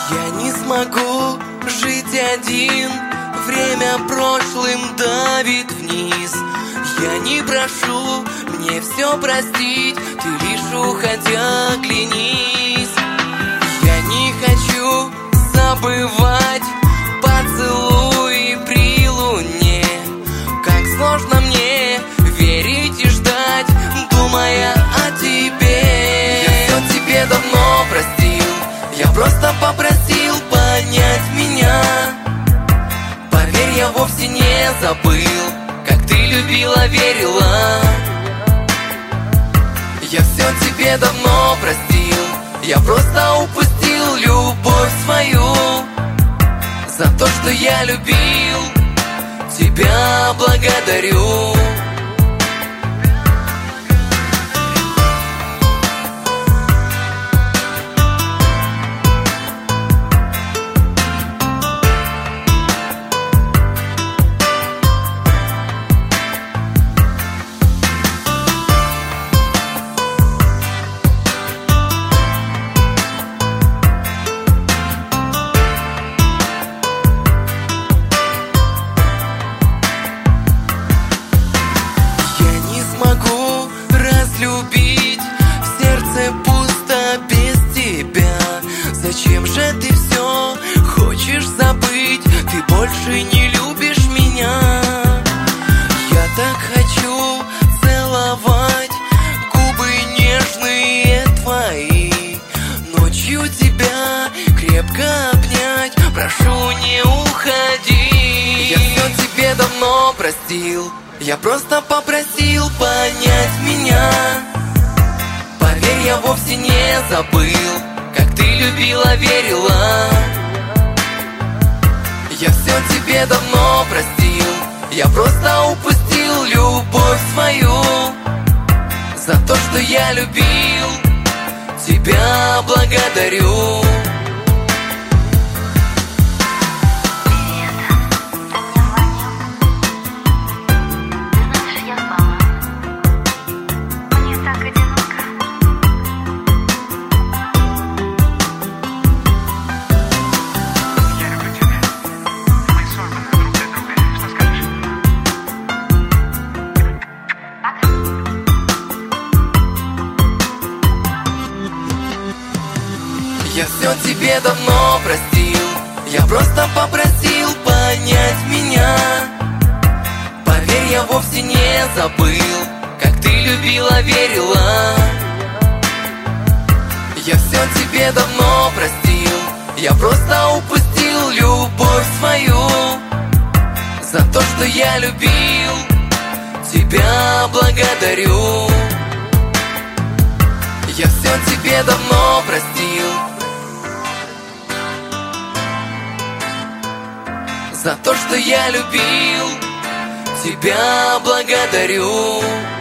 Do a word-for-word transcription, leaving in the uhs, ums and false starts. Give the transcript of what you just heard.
Я не смогу жить один, время прошлым давит вниз. Я не прошу мне все простить, ты лишь уходя оглянись. Я не хочу забывать поцелуи при луне. Как сложно мне верить и ждать, думая о тебе. Я все тебе давно простил, я просто попросил понять меня. Поверь, я вовсе не забыл, как ты любила, верила. Я все тебе давно простил, я просто упустил любовь свою. За то, что я любил, тебя благодарю. Любить, в сердце пусто без тебя. Зачем же ты все хочешь забыть? Ты больше не любишь меня. Я так хочу целовать губы нежные твои, ночью тебя крепко обнять. Прошу, не уходи. Я все тебе давно простил, я просто попросил понять меня. Поверь, я вовсе не забыл, как ты любила, верила. Я все тебе давно простил, я просто упустил любовь свою. За то, что я любил, тебя благодарю. Я все тебе давно простил, я просто попросил понять меня. Поверь, я вовсе не забыл, как ты любила, верила. Я все тебе давно простил, я просто упустил любовь свою. За то, что я любил, тебя благодарю. Я все тебе давно простил. За то, что я любил, тебя благодарю.